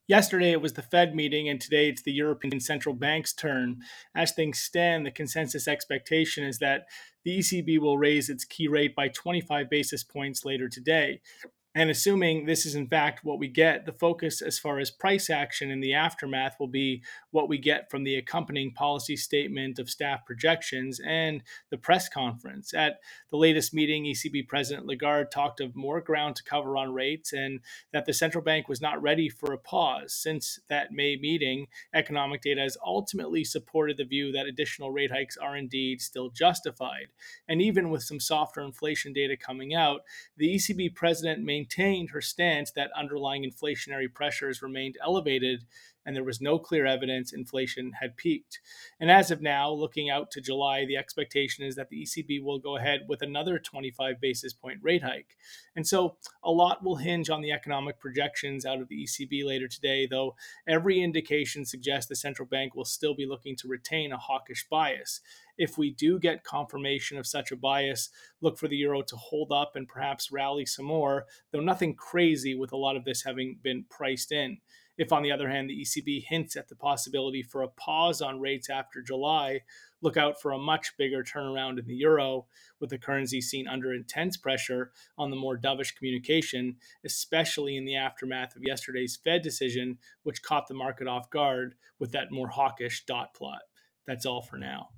Yesterday it was the Fed meeting, and today it's the European Central Bank's turn. As things stand, the consensus expectation is that the ECB will raise its key rate by 25 basis points later today. And assuming this is in fact what we get, the focus as far as price action in the aftermath will be what we get from the accompanying policy statement of staff projections and the press conference. At the latest meeting, ECB President Lagarde talked of more ground to cover on rates and that the central bank was not ready for a pause. Since that May meeting, economic data has ultimately supported the view that additional rate hikes are indeed still justified. And even with some softer inflation data coming out, the ECB president maintained her stance that underlying inflationary pressures remained elevated and there was no clear evidence inflation had peaked. And as of now, looking out to July, the expectation is that the ECB will go ahead with another 25 basis point rate hike. And so a lot will hinge on the economic projections out of the ECB later today, though every indication suggests the central bank will still be looking to retain a hawkish bias. If we do get confirmation of such a bias, look for the euro to hold up and perhaps rally some more, though nothing crazy with a lot of this having been priced in. If, on the other hand, the ECB hints at the possibility for a pause on rates after July, look out for a much bigger turnaround in the euro, with the currency seen under intense pressure on the more dovish communication, especially in the aftermath of yesterday's Fed decision, which caught the market off guard with that more hawkish dot plot. That's all for now.